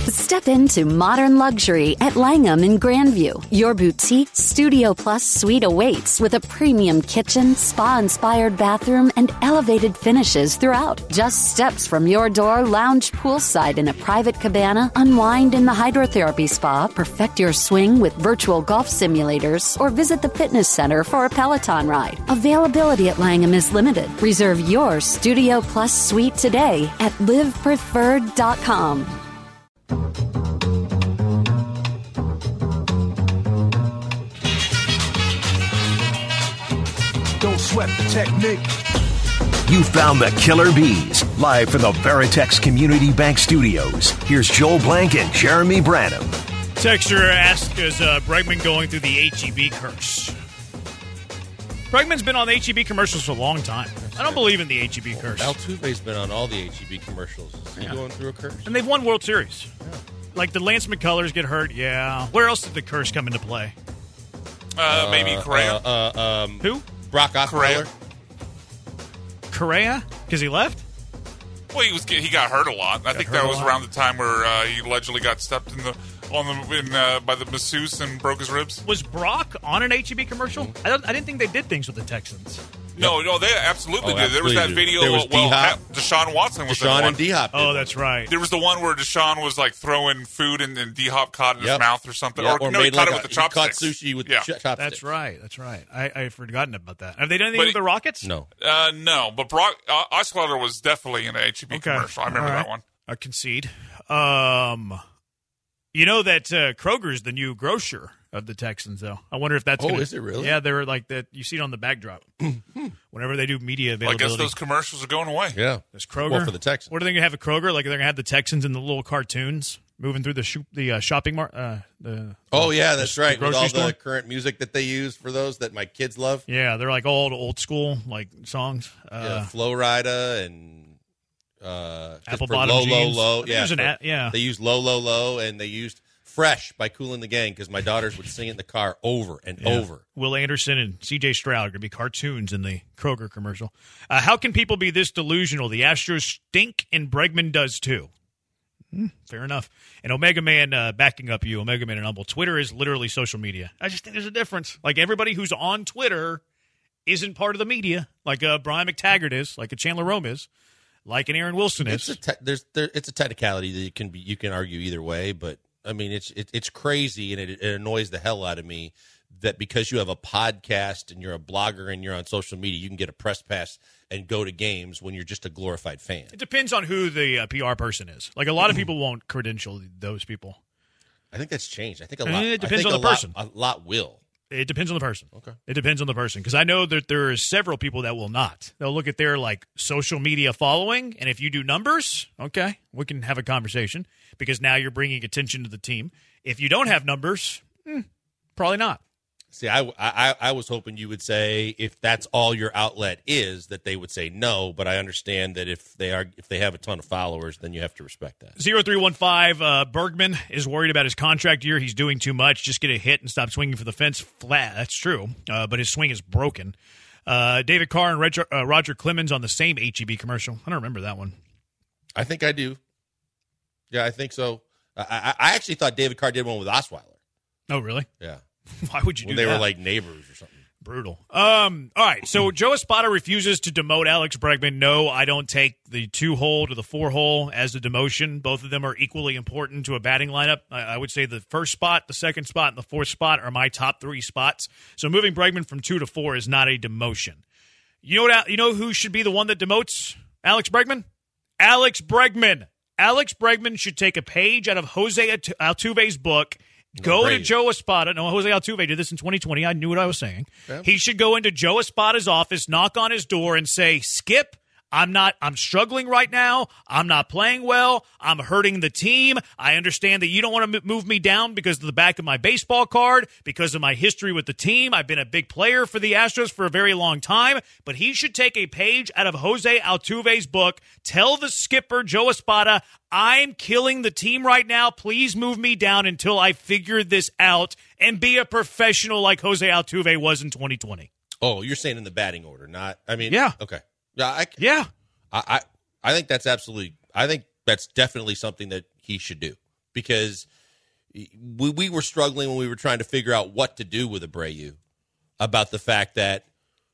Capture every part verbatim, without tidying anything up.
Step into modern luxury at Langham in Grandview. Your boutique Studio Plus suite awaits with a premium kitchen, spa-inspired bathroom, and elevated finishes throughout. Just steps from your door, lounge poolside in a private cabana, unwind in the hydrotherapy spa, perfect your swing with virtual golf simulators, or visit the fitness center for a Peloton ride. Availability at Langham is limited. Reserve your Studio Plus suite today at live preferred dot com. Don't sweat the technique. You found the Killer Bees, live from the Veritex Community Bank Studios. Here's Joel Blank and Jeremy Branham. Texter asked, is uh, Bregman going through the H E B curse? Bregman's been on the H E B commercials for a long time. I don't believe in the H E B curse. Altuve's been on all the H E B commercials. Is he Yeah. going through a curse? And they've won World Series. Yeah. Like, did Lance McCullers get hurt? Yeah. Where else did the curse come into play? Uh, maybe Correa. Uh, uh, um, Who? Brock Osweiler. Correa? Because he left? Well, he was he got hurt a lot. I Got think hurt that a was lot. around the time where uh, he allegedly got stepped in the on the in, uh, by the masseuse and broke his ribs. Was Brock on an H E B commercial? Mm-hmm. I, don't, I didn't think they did things with the Texans. No, no, they absolutely Oh, did. There was absolutely that did. video. There was well, D-Hop. ha- Deshaun Watson was in Deshaun one. and D-Hop. did Oh, one. that's right. There was the one where Deshaun was like throwing food and, and D-Hop caught in Yep. his mouth or something. Yeah, or, or no, he made caught like it with a- the he caught chopsticks. sushi with yeah. ch- chopsticks. That's right. That's right. I, I had forgotten about that. Have they done anything But with the Rockets? No. Uh, no, but Brock uh, Osweiler was definitely in an H E B Okay. commercial. I remember All right. that one. I concede. Um, you know that uh, Kroger's the new grocer of the Texans, though. I wonder if that's Oh, gonna, is it really? Yeah, they're like that. You see it on the backdrop. Whenever they do media Well, I availability. guess those commercials are going away. Yeah. There's Kroger. Well, for the Texans. What are they going to have at Kroger? Like they're going to have the Texans in the little cartoons moving through the sho- the uh, shopping mart. Uh, the Oh, yeah, that's the right. With grocery all store? the current music that they use for those that my kids love. Yeah, they're like old old school like songs. Uh, yeah, Flo Rida and uh, just Apple for bottom low, jeans. low, low. They Yeah, use an for- a- yeah. They used low, low, low, and they used Fresh by Kool and the Gang because my daughters would sing it in the car over and Yeah. over. Will Anderson and C J Stroud are going to be cartoons in the Kroger commercial. Uh, how can people be this delusional? The Astros stink and Bregman does too. Hmm, fair enough. And Omega Man, uh, backing up you, Omega Man and Humble, Twitter is literally social media. I just think there's a difference. Like everybody who's on Twitter isn't part of the media, like uh, Brian McTaggart is, like a Chandler Rome is, like an Aaron Wilson is. It's a te- there's there, it's a technicality that you can be you can argue either way, but I mean it's it, it's crazy and it, it annoys the hell out of me that because you have a podcast and you're a blogger and you're on social media, you can get a press pass and go to games when you're just a glorified fan. It depends on who the uh, P R person is. Like a lot of people won't credential those people. I think that's changed. I think a I lot. mean, it depends I think on a the lot- person. A lot will. It depends on the person. Okay. It depends on the person because I know that there are several people that will not. They'll look at their like social media following, and if you do numbers, okay, we can have a conversation because now you're bringing attention to the team. If you don't have numbers, hmm, probably not. See, I, I, I was hoping you would say if that's all your outlet is, that they would say no. But I understand that if they are if they have a ton of followers, then you have to respect that. Zero three one five. Uh, Bergman is worried about his contract year. He's doing too much. Just get a hit and stop swinging for the fence flat. That's true, uh, but his swing is broken. Uh, David Carr and Roger, uh, Roger Clemens on the same H E B commercial. I don't remember that one. I think I do. Yeah, I think so. I, I, I actually thought David Carr did one with Osweiler. Oh, really? Yeah, Why would you when do they that? were like neighbors or something. Brutal. Um. All right. So Joe Espada refuses to demote Alex Bregman. No, I don't take the two hole to the four hole as a demotion. Both of them are equally important to a batting lineup. I, I would say the first spot, the second spot, and the fourth spot are my top three spots. So moving Bregman from two to four is not a demotion. You know what? You know who should be the one that demotes Alex Bregman? Alex Bregman. Alex Bregman should take a page out of Jose Altuve's book. Go to Joe Espada. No, Jose Altuve did this in twenty twenty. I knew what I was saying. Yeah. He should go into Joe Espada's office, knock on his door, and say, Skip, I'm not, I'm struggling right now. I'm not playing well. I'm hurting the team. I understand that you don't want to m- move me down because of the back of my baseball card, because of my history with the team. I've been a big player for the Astros for a very long time, but he should take a page out of Jose Altuve's book, tell the skipper, Joe Espada, I'm killing the team right now. Please move me down until I figure this out and be a professional like Jose Altuve was in twenty twenty. Oh, you're saying in the batting order, not? I mean, Yeah. Okay. Yeah, I, Yeah. I, I, I think that's absolutely. I think that's definitely something that he should do. because we, we were struggling when we were trying to figure out what to do with Abreu about the fact that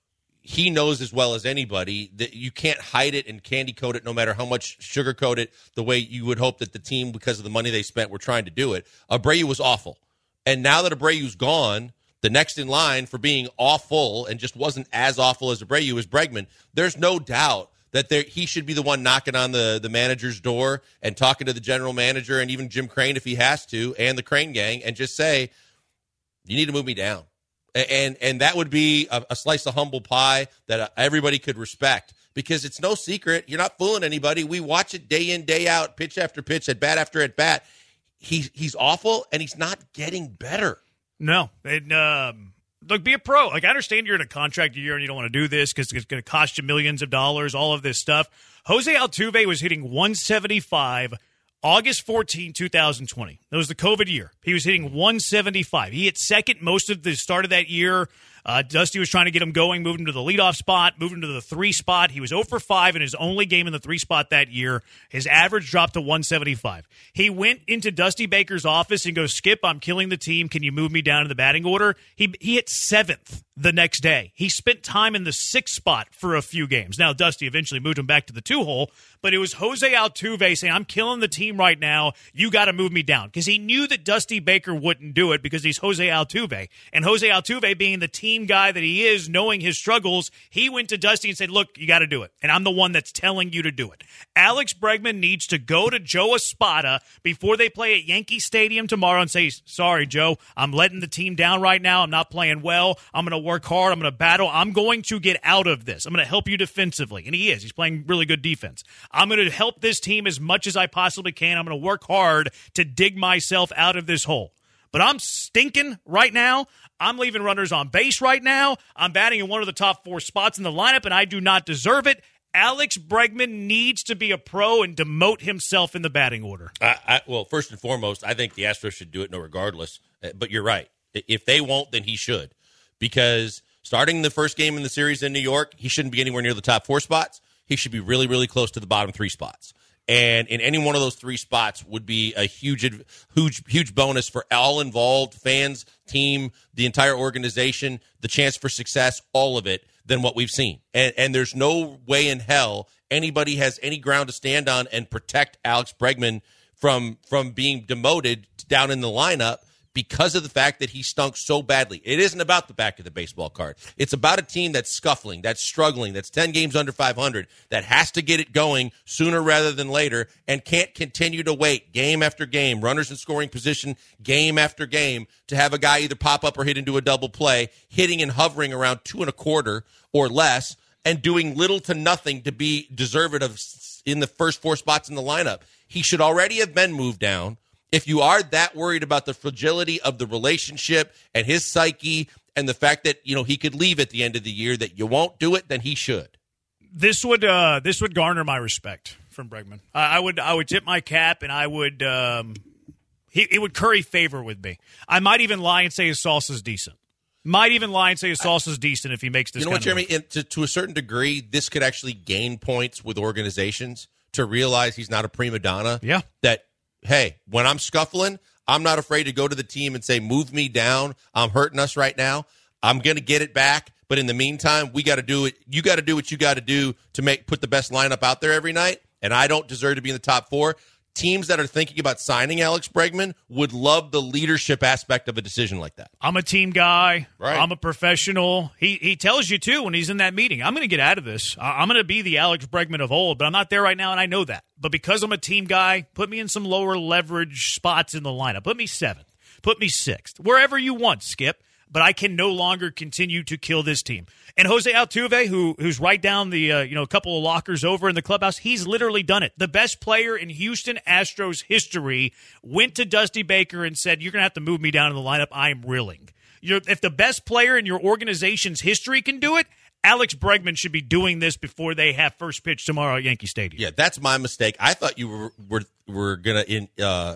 he knows as well as anybody that you can't hide it and candy coat it no matter how much sugarcoat it the way you would hope that the team, because of the money they spent, were trying to do it. Abreu was awful. And now that Abreu's gone, the next in line for being awful and just wasn't as awful as Abreu is Bregman. There's no doubt that there, he should be the one knocking on the, the manager's door and talking to the general manager and even Jim Crane if he has to, and the Crane gang, and just say, you need to move me down. And and that would be a, a slice of humble pie that everybody could respect, because it's no secret. You're not fooling anybody. We watch it day in, day out, pitch after pitch, at bat after at bat. He's, he's awful, and he's not getting better. No. And, um, look, be a pro. Like, I understand you're in a contract year and you don't want to do this because it's going to cost you millions of dollars, all of this stuff. Jose Altuve was hitting one seventy-five August fourteenth, twenty twenty. That was the COVID year. He was hitting one seventy-five. He hit second most of the start of that year. Uh, Dusty was trying to get him going, move him to the leadoff spot, move him to the three spot. He was oh for five in his only game in the three spot that year. His average dropped to one seventy-five. He went into Dusty Baker's office and goes, Skip, I'm killing the team. Can you move me down in the batting order? He he hit seventh the next day. He spent time in the sixth spot for a few games. Now, Dusty eventually moved him back to the two hole, but it was Jose Altuve saying, I'm killing the team right now. You got to move me down. Because he knew that Dusty Baker wouldn't do it because he's Jose Altuve. And Jose Altuve, being the team guy that he is, knowing his struggles, he went to Dusty and said, look, you got to do it. And I'm the one that's telling you to do it. Alex Bregman needs to go to Joe Espada before they play at Yankee Stadium tomorrow and say, sorry, Joe, I'm letting the team down right now. I'm not playing well. I'm going to work hard. I'm going to battle. I'm going to get out of this. I'm going to help you defensively. And he is. He's playing really good defense. I'm going to help this team as much as I possibly can. I'm going to work hard to dig myself out of this hole. But I'm stinking right now. I'm leaving runners on base right now. I'm batting in one of the top four spots in the lineup, and I do not deserve it. Alex Bregman needs to be a pro and demote himself in the batting order. I, I, well, first and foremost, I think the Astros should do it no regardless. But you're right. If they won't, then he should. Because starting the first game in the series in New York, he shouldn't be anywhere near the top four spots. He should be really, really close to the bottom three spots. And in any one of those three spots would be a huge, huge, huge bonus for all involved, fans, team, the entire organization, the chance for success, all of it, than what we've seen. And, and there's no way in hell anybody has any ground to stand on and protect Alex Bregman from, from being demoted down in the lineup because of the fact that he stunk so badly. It isn't about the back of the baseball card. It's about a team that's scuffling, that's struggling, that's ten games under five hundred, that has to get it going sooner rather than later and can't continue to wait game after game, runners in scoring position game after game, to have a guy either pop up or hit into a double play, hitting and hovering around two and a quarter or less, and doing little to nothing to be deserved of in the first four spots in the lineup. He should already have been moved down. If you are that worried about the fragility of the relationship and his psyche and the fact that, you know, he could leave at the end of the year, that you won't do it, then he should. This would uh, this would garner my respect from Bregman. I, I would I would tip my cap, and I would um, he it would curry favor with me. I might even lie and say his salsa's decent. Might even lie and say his salsa's decent if he makes this. You know what, Jeremy? In, to, to a certain degree, this could actually gain points with organizations to realize he's not a prima donna. Yeah. That, hey, when I'm scuffling, I'm not afraid to go to the team and say, move me down. I'm hurting us right now. I'm going to get it back. But in the meantime, we got to do it. You got to do what you got to do to make put the best lineup out there every night. And I don't deserve to be in the top four. Teams that are thinking about signing Alex Bregman would love the leadership aspect of a decision like that. I'm a team guy. Right. I'm a professional. He he tells you, too, when he's in that meeting, I'm going to get out of this. I'm going to be the Alex Bregman of old, but I'm not there right now, and I know that. But because I'm a team guy, put me in some lower leverage spots in the lineup. Put me seventh. Put me sixth. Wherever you want, Skip. But I can no longer continue to kill this team. And Jose Altuve, who who's right down the uh, you know a couple of lockers over in the clubhouse, he's literally done it. The best player in Houston Astros history went to Dusty Baker and said, "You're going to have to move me down in the lineup. I'm reeling." You're, if the best player in your organization's history can do it, Alex Bregman should be doing this before they have first pitch tomorrow at Yankee Stadium. Yeah, that's my mistake. I thought you were were, were going to in. Uh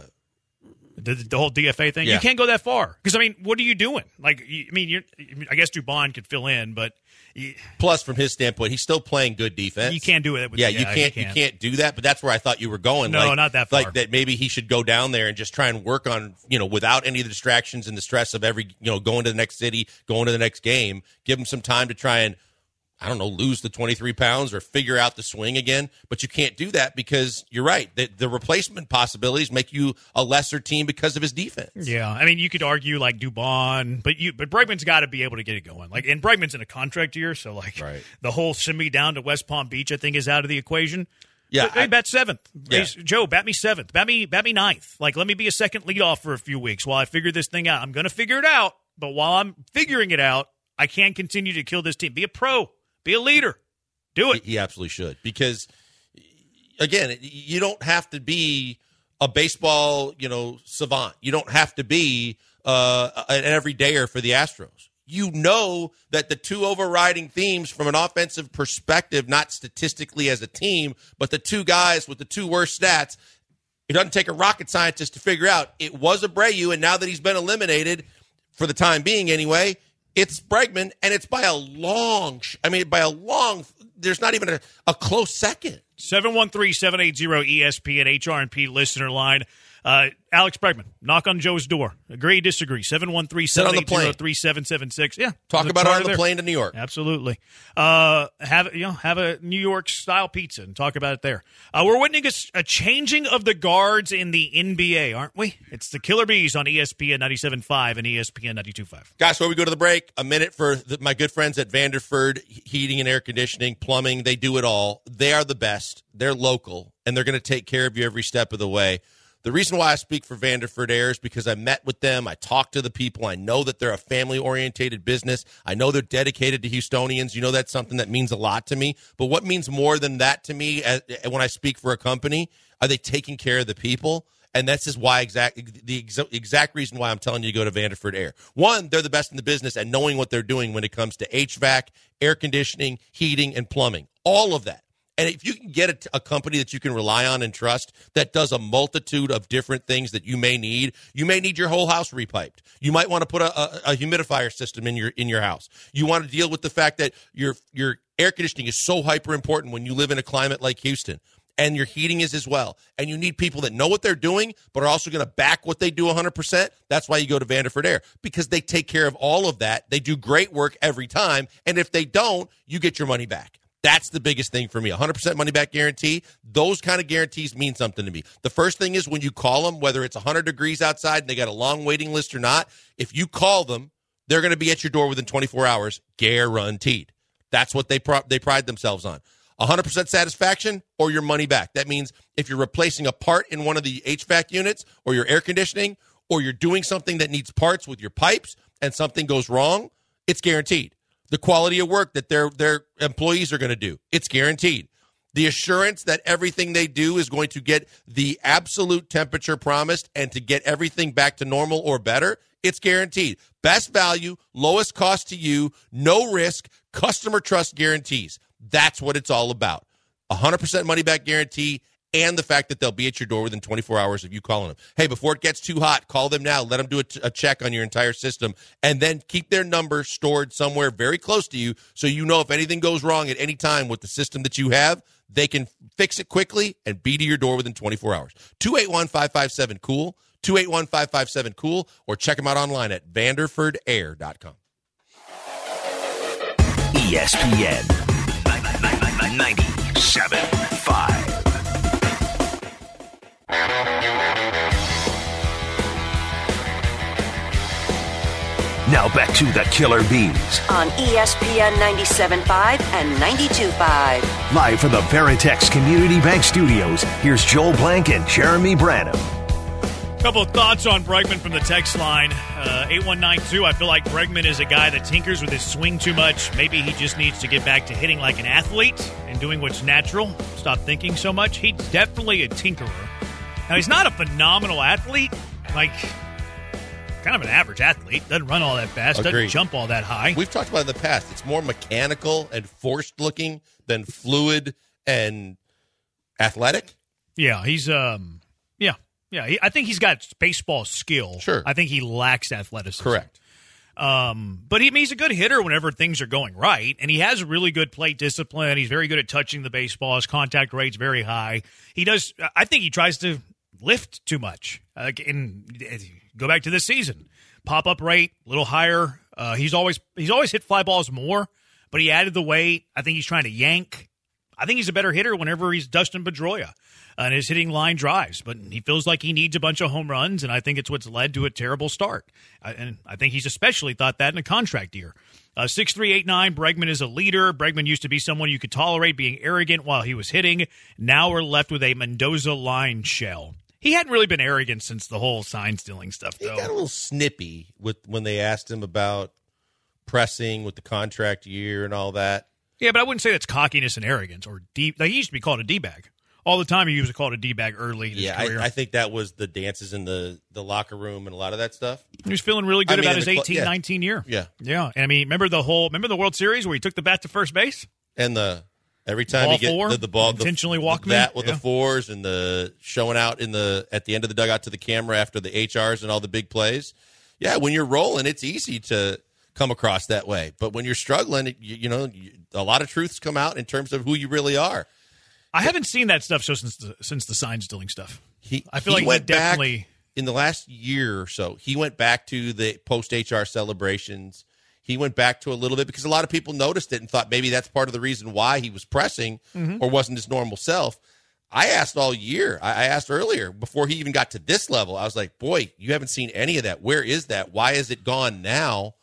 The, the whole D F A thing? Yeah. You can't go that far. Because, I mean, what are you doing? Like, you, I mean, you're, I guess Dubon could fill in, but Plus, from his standpoint, he's still playing good defense. You can't do it. With, yeah, yeah, you can't. You can't. can't do that. But that's where I thought you were going. No, like, not that far. Like that, maybe he should go down there and just try and work on, you know, without any of the distractions and the stress of every, you know, going to the next city, going to the next game. Give him some time to try and, I don't know, lose the twenty-three pounds or figure out the swing again. But you can't do that because you're right. The, the replacement possibilities make you a lesser team because of his defense. Yeah. I mean, you could argue like Dubon, but you, but Bregman's got to be able to get it going. Like, and Bregman's in a contract year. So, like, right. the whole send me down to West Palm Beach, I think, is out of the equation. Yeah. But, hey, I, bat seventh. Yeah. Hey, Joe, bat me seventh. Bat me, bat me ninth. Like, let me be a second leadoff for a few weeks while I figure this thing out. I'm going to figure it out. But while I'm figuring it out, I can't continue to kill this team. Be a pro. Be a leader. Do it. He, he absolutely should. Because, again, you don't have to be a baseball, you know, savant. You don't have to be uh, an everydayer for the Astros. You know that the two overriding themes from an offensive perspective, not statistically as a team, but the two guys with the two worst stats, it doesn't take a rocket scientist to figure out. It was Abreu, and now that he's been eliminated, for the time being anyway, it's Bregman, and it's by a long, I mean, by a long, there's not even a, a close second. seven one three, seven eight zero, E S P N, H R and P listener line. Uh, Alex Bregman, knock on Joe's door. Agree, disagree. seven one three, seven eight zero, three seven seven six. Yeah. Talk about it on the there. plane to New York. Absolutely. Uh, have you know have a New York style pizza and talk about it there. Uh, we're witnessing a, a changing of the guards in the N B A, aren't we? It's the Killer Bees on E S P N ninety-seven point five and E S P N ninety-two point five. Guys, before we go to the break, a minute for the, my good friends at Vanderford Heating and Air Conditioning, Plumbing. They do it all. They are the best. They're local, and they're going to take care of you every step of the way. The reason why I speak for Vanderford Air is because I met with them. I talked to the people. I know that they're a family-orientated business. I know they're dedicated to Houstonians. You know that's something that means a lot to me. But what means more than that to me as, when I speak for a company, are they taking care of the people? And that's just why exact the exa- exact reason why I'm telling you to go to Vanderford Air. One, they're the best in the business at knowing what they're doing when it comes to H V A C, air conditioning, heating, and plumbing. All of that. And if you can get a, a company that you can rely on and trust that does a multitude of different things that you may need, you may need your whole house repiped. You might want to put a, a, a humidifier system in your in your house. You want to deal with the fact that your your air conditioning is so hyper important when you live in a climate like Houston. And your heating is as well. And you need people that know what they're doing, but are also going to back what they do one hundred percent. That's why you go to Vanderford Air, because they take care of all of that. They do great work every time. And if they don't, you get your money back. That's the biggest thing for me. one hundred percent money back guarantee. Those kind of guarantees mean something to me. The first thing is when you call them, whether it's one hundred degrees outside and they got a long waiting list or not, if you call them, they're going to be at your door within twenty-four hours, guaranteed. That's what they pro- they pride themselves on. one hundred percent satisfaction or your money back. That means if you're replacing a part in one of the H V A C units or your air conditioning, or you're doing something that needs parts with your pipes and something goes wrong, it's guaranteed. The quality of work that their their employees are going to do, it's guaranteed. The assurance that everything they do is going to get the absolute temperature promised and to get everything back to normal or better, it's guaranteed. Best value, lowest cost to you, no risk, customer trust guarantees. That's what it's all about. one hundred percent money back guarantee and the fact that they'll be at your door within twenty-four hours of you calling them. Hey, before it gets too hot, call them now. Let them do a, t- a check on your entire system, and then keep their number stored somewhere very close to you so you know if anything goes wrong at any time with the system that you have, they can fix it quickly and be to your door within twenty-four hours. two eight one, five five seven, cool, two eight one, five five seven, cool, or check them out online at vanderford air dot com. E S P N ninety-seven point five. Now back to the Killer Bees on E S P N ninety-seven point five and ninety-two point five. Live from the Veritex Community Bank Studios, here's Joel Blank and Jeremy Branham. Couple of thoughts on Bregman from the text line, uh, eight one nine two. I feel like Bregman is a guy that tinkers with his swing too much. Maybe he just needs to get back to hitting like an athlete and doing what's natural. Stop thinking so much. He's definitely a tinkerer. Now, he's not a phenomenal athlete, like kind of an average athlete. Doesn't run all that fast, Agreed. Doesn't jump all that high. We've talked about it in the past. It's more mechanical and forced looking than fluid and athletic. Yeah, he's um, yeah. Yeah, he, I think he's got baseball skill. Sure. I think he lacks athleticism. Correct. Um, but he, he's a good hitter whenever things are going right, and he has really good plate discipline. He's very good at touching the baseball. His contact rate's very high. He does. I think he tries to lift too much. Uh, and go back to this season, pop up rate a little higher. Uh, he's always he's always hit fly balls more, but he added the weight. I think he's trying to yank. I think he's a better hitter whenever he's Dustin Pedroia and is hitting line drives, but he feels like he needs a bunch of home runs, and I think it's what's led to a terrible start. Uh, and I think he's especially thought that in a contract year. Uh, six three eight nine, Bregman is a leader. Bregman used to be someone you could tolerate being arrogant while he was hitting. Now we're left with a Mendoza line shell. He hadn't really been arrogant since the whole sign-stealing stuff, though. He got a little snippy with when they asked him about pressing with the contract year and all that. Yeah, but I wouldn't say that's cockiness and arrogance. Or D- like he used to be called a D-bag. All the time he was called a D-bag early in his yeah, career. I, I think that was the dances in the, the locker room and a lot of that stuff. He was feeling really good I mean, about his cl- eighteen, yeah. nineteen year. Yeah. Yeah. And I mean, remember the whole, remember the World Series where he took the bat to first base? And the every time Ball you get four, the, the ball, intentionally the, walk the me? bat with Yeah. the fours and the showing out in the at the end of the dugout to the camera after the H Rs and all the big plays. Yeah, when you're rolling, it's easy to come across that way. But when you're struggling, you, you know, you, a lot of truths come out in terms of who you really are. I haven't seen that stuff so since the, since the sign stealing stuff. He, I feel he like went he definitely back in the last year or so. He went back to the post H R celebrations. He went back to a little bit because a lot of people noticed it and thought maybe that's part of the reason why he was pressing Mm-hmm. or wasn't his normal self. I asked all year. I, I asked earlier before he even got to this level. I was like, boy, you haven't seen any of that. Where is that? Why is it gone now?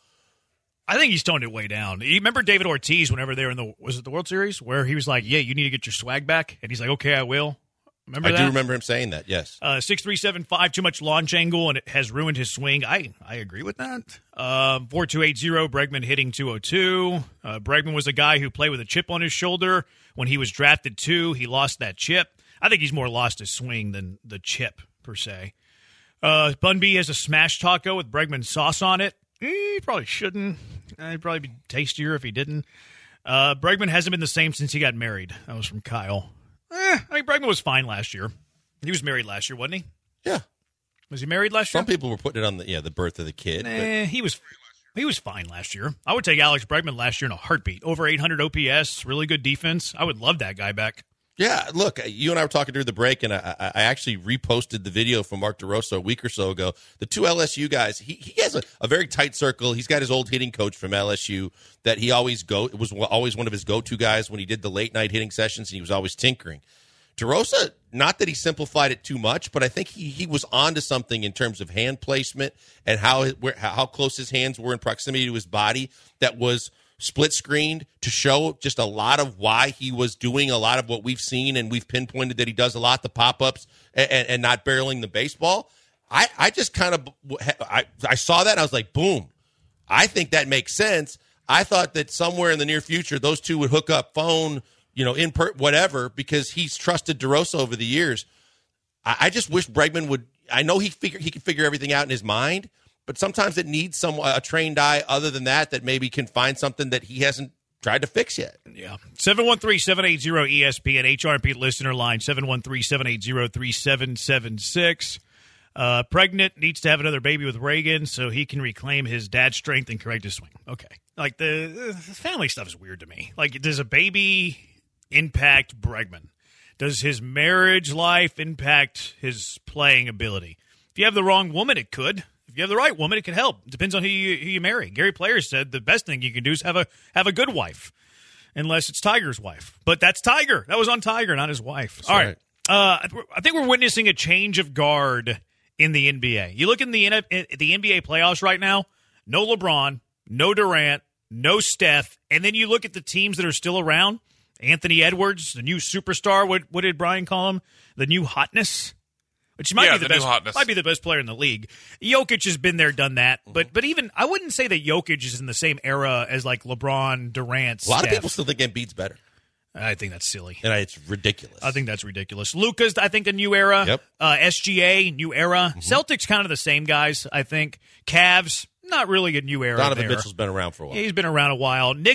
I think he's toned it way down. You remember David Ortiz whenever they were in the was it the World Series where he was like, "Yeah, you need to get your swag back," and he's like, "Okay, I will." Remember I that? do remember him saying that. Yes. Uh, six three seven five, too much launch angle, and it has ruined his swing. I I agree with that. Uh, four two eight zero, Bregman hitting two oh two. Uh, Bregman was a guy who played with a chip on his shoulder. When he was drafted two, he lost that chip. I think he's more lost his swing than the chip, per se. Uh, Bunby has a smash taco with Bregman sauce on it. Eh, he probably shouldn't. Uh, It'd probably be tastier if he didn't. Uh, Bregman hasn't been the same since he got married. That was from Kyle. Eh, I mean, Bregman was fine last year. He was married last year, wasn't he? Yeah. Was he married last year? Some people were putting it on the yeah the birth of the kid. Eh, he was he was fine last year. I would take Alex Bregman last year in a heartbeat. Over eight hundred O P S, really good defense. I would love that guy back. Yeah, look, you and I were talking during the break, and I, I actually reposted the video from Mark DeRosa a week or so ago. The two L S U guys, he, he has a, a very tight circle. He's got his old hitting coach from L S U that he always go. It was always one of his go-to guys when he did the late-night hitting sessions, and he was always tinkering. DeRosa, not that he simplified it too much, but I think he, he was onto something in terms of hand placement and how where, how close his hands were in proximity to his body that was – split screened to show just a lot of why he was doing a lot of what we've seen, and we've pinpointed that he does a lot, the pop-ups and, and, and not barreling the baseball. I, I just kind of I, I saw that and I was like, boom. I think that makes sense. I thought that somewhere in the near future those two would hook up phone, you know, in per, whatever, because he's trusted DeRosa over the years. I, I just wish Bregman would. I know he figure he can figure everything out in his mind. But sometimes it needs some a trained eye other than that that maybe can find something that he hasn't tried to fix yet. Yeah. seven one three, seven eight zero, E S P N, H R P listener line, seven one three, seven eight zero, three seven seven six. Uh, pregnant, needs to have another baby with Reagan so he can reclaim his dad's strength and correct his swing. Okay. Like, the, the family stuff is weird to me. Like, does a baby impact Bregman? Does his marriage life impact his playing ability? If you have the wrong woman, it could. If you have the right woman, it can help. It depends on who you, who you marry. Gary Player said the best thing you can do is have a have a good wife, unless it's Tiger's wife. But that's Tiger. That was on Tiger, not his wife. That's All right. right. Uh, I think we're witnessing a change of guard in the N B A. You look in the the N B A playoffs right now, no LeBron, no Durant, no Steph, and then you look at the teams that are still around. Anthony Edwards, the new superstar. What what did Brian call him? The new hotness. Which might Yeah, be the, the new best. hotness. Might be the best player in the league. Jokic has been there, done that. But but even I wouldn't say that Jokic is in the same era as like LeBron, Durant. A lot Steph. of people still think Embiid's better, I think that's silly. and it's ridiculous. I think that's ridiculous. Luka's, I think, a new era. Yep. Uh, S G A, new era. Celtics, kind of the same guys, I think. Cavs, not really a new era. Donovan there. Mitchell's been around for a while. Yeah, he's been around a while. Knicks,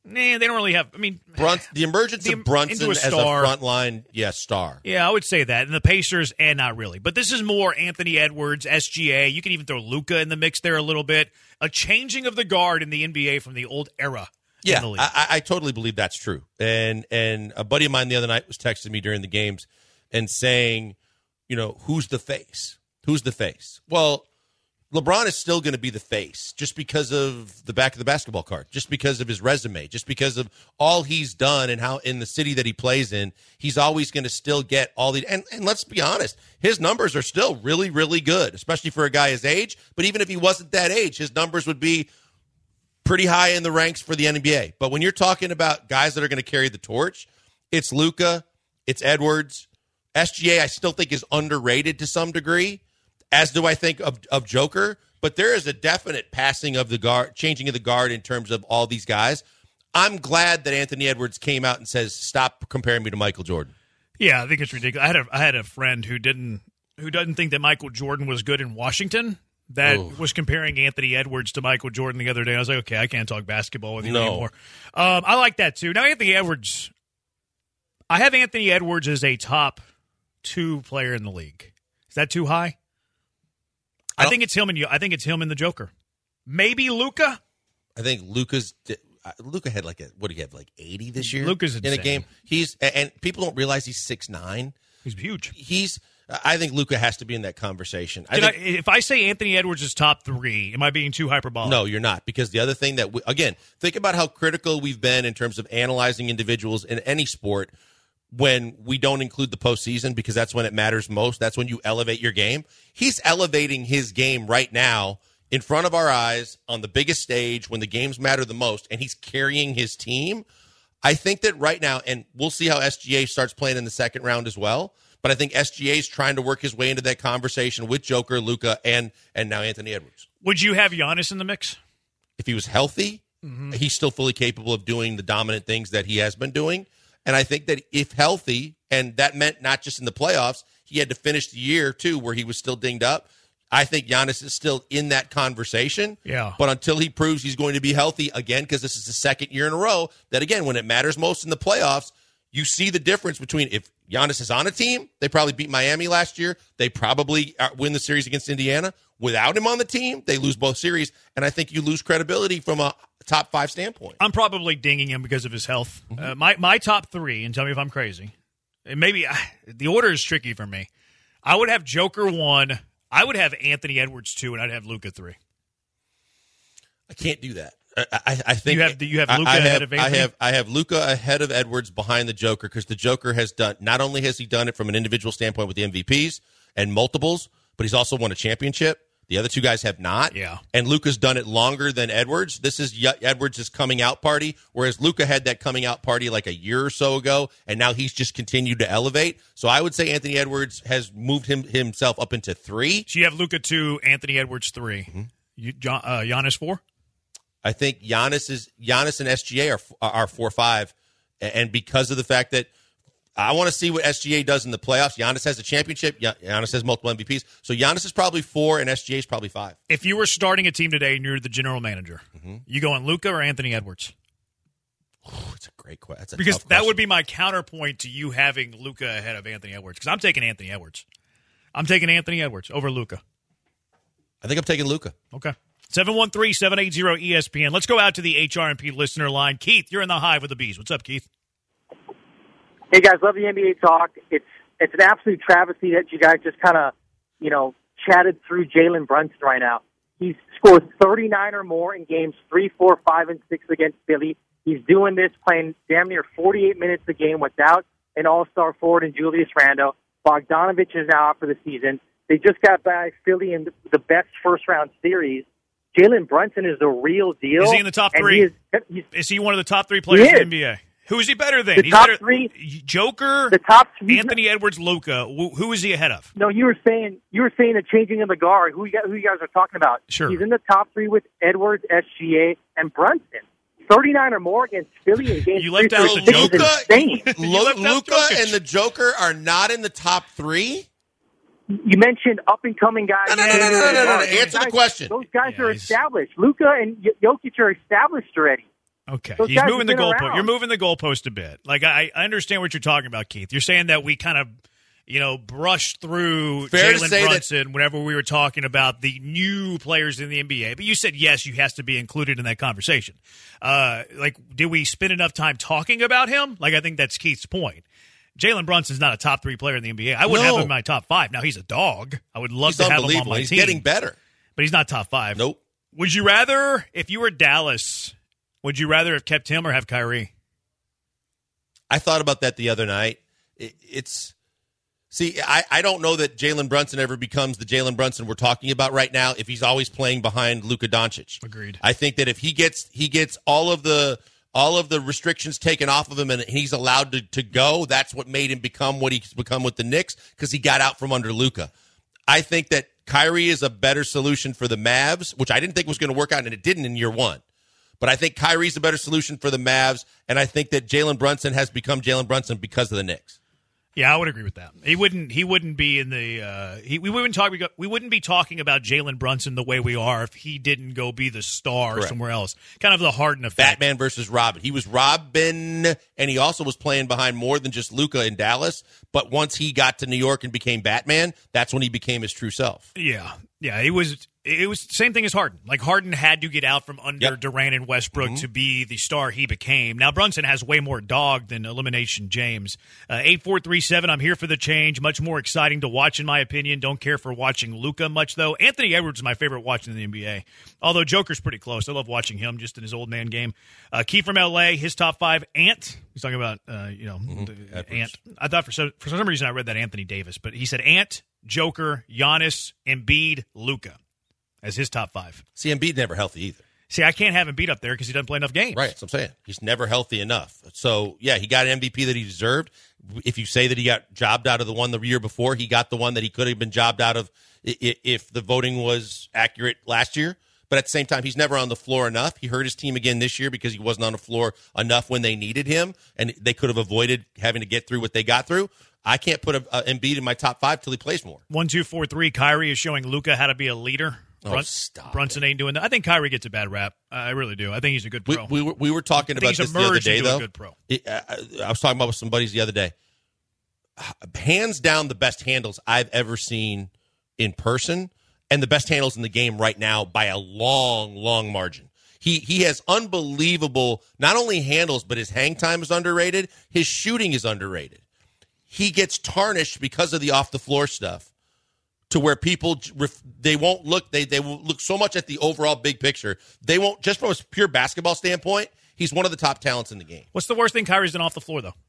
Nah, they don't really have. I mean, Brunson, the emergence the, of Brunson a as a front line, yes, yeah, star. Yeah, I would say that. And the Pacers, and not really. But this is more Anthony Edwards, S G A. You can even throw Luka in the mix there a little bit. A changing of the guard in the N B A from the old era. Yeah, in the league. I, I totally believe that's true. And and a buddy of mine the other night was texting me during the games and saying, you know, who's the face? Who's the face? Well, LeBron is still going to be the face just because of the back of the basketball card, just because of his resume, just because of all he's done and how in the city that he plays in, he's always going to still get all the and, and let's be honest, his numbers are still really, really good, especially for a guy his age. But even if he wasn't that age, his numbers would be pretty high in the ranks for the N B A. But when you're talking about guys that are going to carry the torch, it's Luka, it's Edwards. S G A I still think is underrated to some degree, as do I think of, of Joker. But there is a definite passing of the guard, changing of the guard in terms of all these guys. I'm glad that Anthony Edwards came out and says, stop comparing me to Michael Jordan. Yeah, I think it's ridiculous. I had a, I had a friend who didn't who doesn't think that Michael Jordan was good in Washington that Ooh. was comparing Anthony Edwards to Michael Jordan the other day. I was like, okay, I can't talk basketball with you No. anymore. Um, I like that too. Now, Anthony Edwards, I have Anthony Edwards as a top two player in the league. Is that too high? I, I think it's him and you. I think it's him and the Joker. Maybe Luka. I think Luka's Luka had like a what do you have like eighty this year? Luka's in a game. He's and people don't realize he's six nine. He's huge. He's. I think Luka has to be in that conversation. I Did think, I, if I say Anthony Edwards is top three, am I being too hyperbolic? No, you're not. Because the other thing that, we, again, think about how critical we've been in terms of analyzing individuals in any sport when we don't include the postseason because that's when it matters most. That's when you elevate your game. He's elevating his game right now in front of our eyes on the biggest stage when the games matter the most, and he's carrying his team. I think that right now, and we'll see how S G A starts playing in the second round as well, but I think S G A is trying to work his way into that conversation with Joker, Luka, and and now Anthony Edwards. Would you have Giannis in the mix? If he was healthy, mm-hmm. he's still fully capable of doing the dominant things that he has been doing. And I think that if healthy, and that meant not just in the playoffs, he had to finish the year, too, where he was still dinged up. I think Giannis is still in that conversation. Yeah. But until he proves he's going to be healthy again, because this is the second year in a row, that, again, when it matters most in the playoffs, you see the difference between if Giannis is on a team, they probably beat Miami last year. They probably win the series against Indiana. Without him on the team, they lose both series. And I think you lose credibility from a top five standpoint. I'm probably dinging him because of his health. Mm-hmm. Uh, my, my top three, and tell me if I'm crazy. And maybe uh, the order is tricky for me. I would have Joker one. I would have Anthony Edwards two, and I'd have Luka three. I can't do that. I, I, I think you have you have Luka I, I ahead have, of Anthony? I have I have Luka ahead of Edwards behind the Joker because the Joker has done not only has he done it from an individual standpoint with the M V Ps and multiples, but he's also won a championship. The other two guys have not. Yeah. And Luka's done it longer than Edwards. This is Edwards' coming out party, whereas Luka had that coming out party like a year or so ago, and now he's just continued to elevate. So I would say Anthony Edwards has moved him himself up into three. So you have Luka two, Anthony Edwards three. Mm-hmm. You, John, uh, Giannis four? I think Giannis is Giannis and S G A are are four five, and because of the fact that I want to see what S G A does in the playoffs. Giannis has a championship. Giannis has multiple M V Ps. So Giannis is probably four, and S G A is probably five. If you were starting a team today and you're the general manager, mm-hmm. you going Luka or Anthony Edwards? Oh, it's a great question. That's a because tough that question. would be my counterpoint to you having Luka ahead of Anthony Edwards. Because I'm taking Anthony Edwards. I'm taking Anthony Edwards over Luka. I think I'm taking Luka. Okay. seven one three, seven eight zero, E S P N. Let's go out to the H R and P listener line. Keith, you're in the Hive with the Bees. What's up, Keith? Hey, guys, love the N B A talk. It's it's an absolute travesty that you guys just kind of, you know, chatted through Jalen Brunson right now. He's scored thirty-nine or more in games three, four, five, and six against Philly. He's doing this playing damn near forty-eight minutes a game without an all-star forward in Julius Randle. Bogdanovich is now out for the season. They just got back Philly in the best first-round series. Jalen Brunson is the real deal. Is he in the top three? He is, he's, is he one of the top three players in the N B A? Who is he better than? The He's top better, three. Joker, the top three, Anthony Edwards, Luka. Who is he ahead of? No, you were saying you were saying the changing of the guard. Who you, who you guys are talking about? Sure. He's in the top three with Edwards, S G A, and Brunson. thirty-nine or more against Philly in games. You left three out the Joker. Luka, Luka and the Joker are not in the top three. You mentioned up and coming guys. No, no, no, no, no, no, no, no. Answer guys, the question. Those guys yeah, are he's... established. Luka and Jokic are established already. Okay, Those he's guys moving the have been goalpost. around. You're moving the goalpost a bit. Like I, I understand what you're talking about, Keith. You're saying that we kind of, you know, brushed through Fair to Jalen say Brunson whenever we were talking about the new players in the N B A. But you said yes, he has to be included in that conversation. Uh, like, did we spend enough time talking about him? Like, I think that's Keith's point. Jalen Brunson's not a top three player in the N B A. I wouldn't No. have him in my top five. Now he's a dog. I would love He's to have him on unbelievable. my He's team. getting better. But he's not top five. Nope. Would you rather, if you were Dallas, would you rather have kept him or have Kyrie? I thought about that the other night. It, it's see, I, I don't know that Jalen Brunson ever becomes the Jalen Brunson we're talking about right now if he's always playing behind Luka Doncic. Agreed. I think that if he gets he gets all of the all of the restrictions taken off of him and he's allowed to, to go, that's what made him become what he's become with the Knicks because he got out from under Luka. I think that Kyrie is a better solution for the Mavs, which I didn't think was going to work out, and it didn't in year one. But I think Kyrie's a better solution for the Mavs, and I think that Jalen Brunson has become Jalen Brunson because of the Knicks. Yeah, I would agree with that. He wouldn't. He wouldn't be in the. Uh, he, we wouldn't talk. We wouldn't be talking about Jalen Brunson the way we are if he didn't go be the star Correct. somewhere else. Kind of the Harden effect. Batman versus Robin. He was Robin, and he also was playing behind more than just Luka in Dallas. But once he got to New York and became Batman, that's when he became his true self. Yeah, yeah. It was. It was the same thing as Harden. Like, Harden had to get out from under Yep. Durant and Westbrook Mm-hmm. to be the star he became. Now, Brunson has way more dog than Elimination James. Uh, eight four three seven, I'm here for the change. Much more exciting to watch, in my opinion. Don't care for watching Luka much, though. Anthony Edwards is my favorite watching in the N B A. Although Joker's pretty close. I love watching him just in his old man game. Uh, Key from L A, his top five, Ant. He's talking about, uh, you know, Mm-hmm. the, Ant. I thought for some, for some reason I read that Anthony Davis, but he said Ant, Joker, Giannis, Embiid, Luka as his top five. See, Embiid never healthy either. See, I can't have him beat up there because he doesn't play enough games. Right, that's what I'm saying. He's never healthy enough. So, yeah, he got an M V P that he deserved. If you say that he got jobbed out of the one the year before, he got the one that he could have been jobbed out of if the voting was accurate last year. But at the same time, he's never on the floor enough. He hurt his team again this year because he wasn't on the floor enough when they needed him, and they could have avoided having to get through what they got through. I can't put a, a Embiid in my top five till he plays more. One, two, four, three. Kyrie is showing Luka how to be a leader. Oh, Brun- stop Brunson ain't doing that. I think Kyrie gets a bad rap. I really do. I think he's a good We, pro. we, were, we were talking I about think this he's the other emerged day, into a though. good pro. It, I, I was talking about with some buddies the other day. Hands down, the best handles I've ever seen in person, and the best handles in the game right now by a long, long margin. He he has unbelievable not only handles, but his hang time is underrated. His shooting is underrated. He gets tarnished because of the off the floor stuff, to where people they won't look they they will look so much at the overall big picture. They won't, just from a pure basketball standpoint, he's one of the top talents in the game. What's the worst thing Kyrie's done off the floor, though?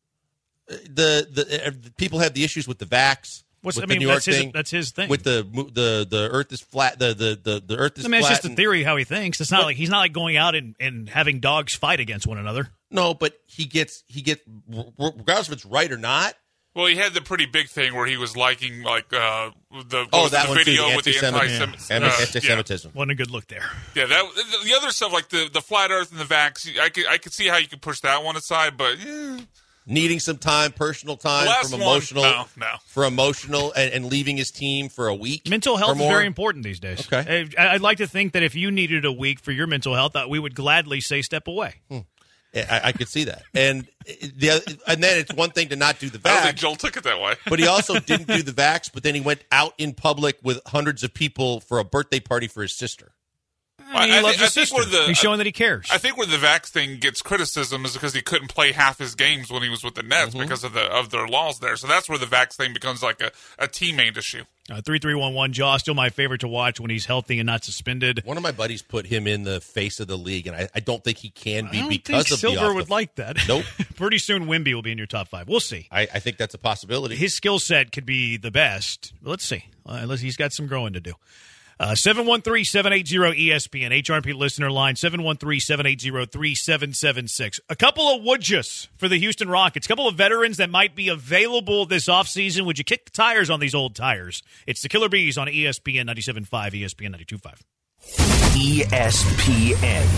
The the, uh, the people have the issues with the vax. What's, with I the mean, New York that's his, thing. that's his thing. With the the the Earth is flat. The the the, the Earth is I mean, flat. it's just a and- theory how he thinks. It's not But- like he's not like going out and, and having dogs fight against one another. No, but he gets he gets regardless if it's right or not. Well, he had the pretty big thing where he was liking like uh, the, Oh, was that the one video too, the with the anti-Semitism. anti-Sem- Anti- uh, anti-Semitism. Wasn't a good look there. Yeah, yeah, that the other stuff like the, the flat Earth and the vax. I could I could see how you could push that one aside, but eh. Needing some time, personal time The last from one, emotional, no, no. for emotional, and, and leaving his team for a week. Mental or health is more. very important these days. Okay. I- I'd like to think that if you needed a week for your mental health, that we would gladly say step away. Hmm. I, I could see that, and the other, and then it's one thing to not do the I don't think vax, Joel took it that way. but he also didn't do the vax. But then he went out in public with hundreds of people for a birthday party for his sister. I mean, he I loves think- his I think sister. where the- He's showing that he cares. I think where the vax thing gets criticism is because he couldn't play half his games when he was with the Nets Mm-hmm. because of the of their laws there. So that's where the vax thing becomes like a, a teammate issue. Uh, three three one one, Jaw, still my favorite to watch when he's healthy and not suspended. One of my buddies put him in the face of the league, and I, I don't think he can be I don't because think of Silver the off would the- like that. Nope. Pretty soon, Wemby will be in your top five. We'll see. I, I think that's a possibility. His skill set could be the best. Let's see. Uh, let's, he's got some growing to do. Uh, seven one three, seven eight zero, E S P N, H R P listener line, seven one three, seven eight zero, three seven seven six. A couple of woodjus for the Houston Rockets. A couple of veterans that might be available this offseason. Would you kick the tires on these old tires? It's the Killer Bees on E S P N ninety-seven point five, E S P N ninety-two point five. E S P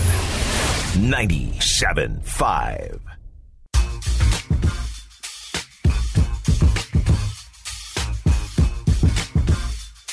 N ninety-seven point five.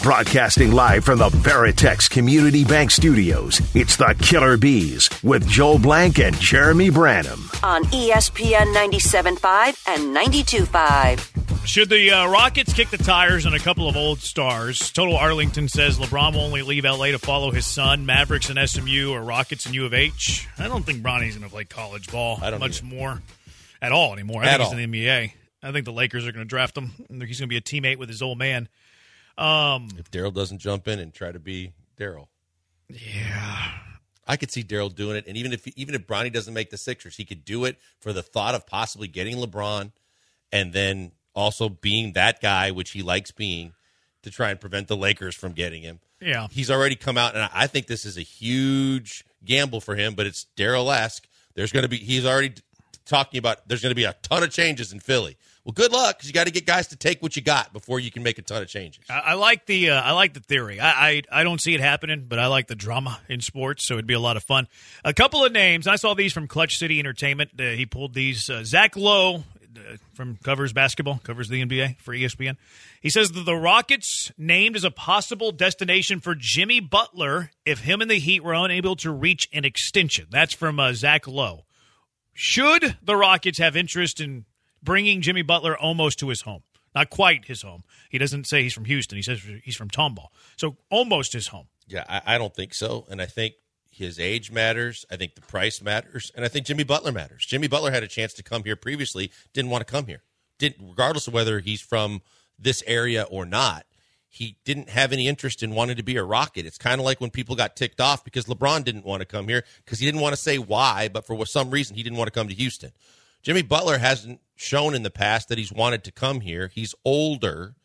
Broadcasting live from the Veritex Community Bank Studios, it's the Killer Bees with Joel Blank and Jeremy Branham. On E S P N ninety-seven point five and ninety-two point five. Should the uh, Rockets kick the tires on a couple of old stars? Total Arlington says LeBron will only leave L A to follow his son. Mavericks and S M U, or Rockets and U of H. I don't think Bronny's going to play college ball I don't much either. more at all anymore. I At think he's all. in the N B A. I think the Lakers are going to draft him. I think he's going to be a teammate with his old man. Um, If Daryl doesn't jump in and try to be Daryl. yeah. I could see Daryl doing it, and even if even if Bronny doesn't make the Sixers, he could do it for the thought of possibly getting LeBron and then also being that guy, which he likes being, to try and prevent the Lakers from getting him. Yeah. He's already come out, and I think this is a huge gamble for him, but it's Daryl-esque. There's going to be – he's already t- talking about there's going to be a ton of changes in Philly. Well, good luck, because you got to get guys to take what you got before you can make a ton of changes. I, I like the uh, I like the theory. I, I I don't see it happening, but I like the drama in sports, so it'd be a lot of fun. A couple of names. I saw these from Clutch City Entertainment. Uh, he pulled these. Uh, Zach Lowe uh, from covers basketball, covers the N B A for E S P N. He says that the Rockets named as a possible destination for Jimmy Butler if him and the Heat were unable to reach an extension. That's from uh, Zach Lowe. Should the Rockets have interest in bringing Jimmy Butler almost to his home? Not quite his home. He doesn't say he's from Houston. He says he's from Tomball. So almost his home. Yeah, I, I don't think so, and I think his age matters. I think the price matters, and I think Jimmy Butler matters. Jimmy Butler had a chance to come here previously, didn't want to come here. Didn't, regardless of whether he's from this area or not, he didn't have any interest in wanting to be a Rocket. It's kind of like when people got ticked off because LeBron didn't want to come here because he didn't want to say why, but for some reason he didn't want to come to Houston. Jimmy Butler hasn't shown in the past that he's wanted to come here. He's older.